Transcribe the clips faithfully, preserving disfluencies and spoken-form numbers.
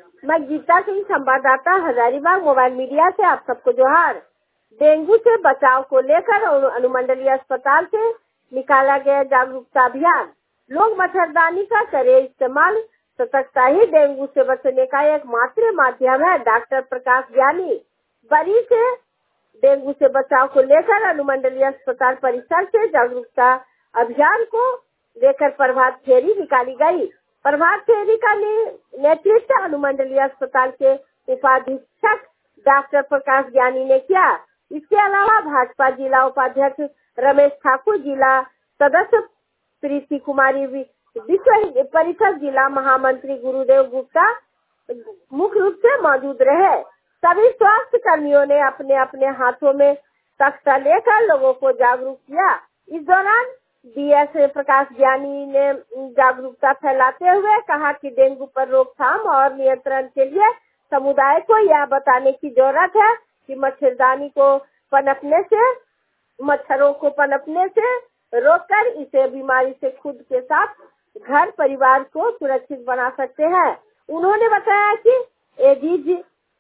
मैं गीता सिंह, संवाददाता, Hazaribagh mobile media से आप सबको जोहार। डेंगू से बचाव को लेकर अनुमंडलीय अस्पताल से निकाला गया जागरूकता अभियान। लोग मच्छरदानी का करें इस्तेमाल। सतर्कता ही डेंगू से बचने का एकमात्र माध्यम है। डॉक्टर प्रकाश ज्ञानी बरी से डेंगू से बचाव को लेकर अनुमंडलीय अस्पताल परिसर से जागरूकता अभियान को लेकर प्रभात फेरी निकाली गई। प्रभात फेरी का नेतृत्व अनुमंडलीय अस्पताल के उपाधीक्षक डॉक्टर प्रकाश ज्ञानी ने किया। इसके अलावा भाजपा जिला उपाध्यक्ष रमेश ठाकुर, जिला सदस्य प्रीति कुमारी, विश्व परिषद जिला महामंत्री गुरुदेव गुप्ता मुख्य रूप से मौजूद रहे। सभी स्वास्थ्य कर्मियों ने अपने अपने हाथों में तख्ता लेकर लोगों को जागरूक किया। इस दौरान डीएस प्रकाश ज्ञानी ने जागरूकता फैलाते हुए कहा कि डेंगू पर रोकथाम और नियंत्रण के लिए समुदाय को यह बताने की जरूरत है कि मच्छरदानी को पनपने से मच्छरों को पनपने से रोककर इसे बीमारी से खुद के साथ घर परिवार को सुरक्षित बना सकते हैं। उन्होंने बताया कि एडीज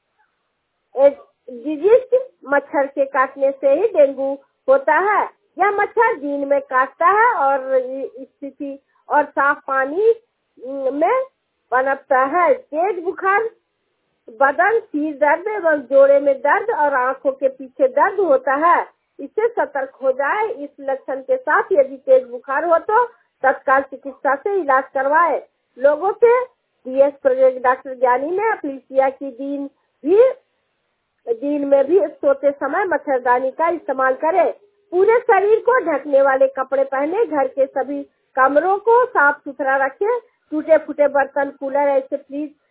एडीज मच्छर के काटने से ही डेंगू होता है। यह मच्छर दिन में काटता है और स्थिति और साफ पानी में पनपता है। तेज बुखार, बदन, सिर दर्द एवं जोड़े में दर्द और आंखों के पीछे दर्द होता है। इससे सतर्क हो जाए। इस लक्षण के साथ यदि तेज बुखार हो तो तत्काल चिकित्सा से इलाज करवाए। लोगों से डीएस डॉक्टर ज्ञानी ने अपील किया कि दिन भी दिन में भी सोते समय मच्छरदानी का इस्तेमाल करें। पूरे शरीर को ढकने वाले कपड़े पहने। घर के सभी कमरों को साफ सुथरा रखें। टूटे फूटे बर्तन, कूलर ऐसे फ्रिज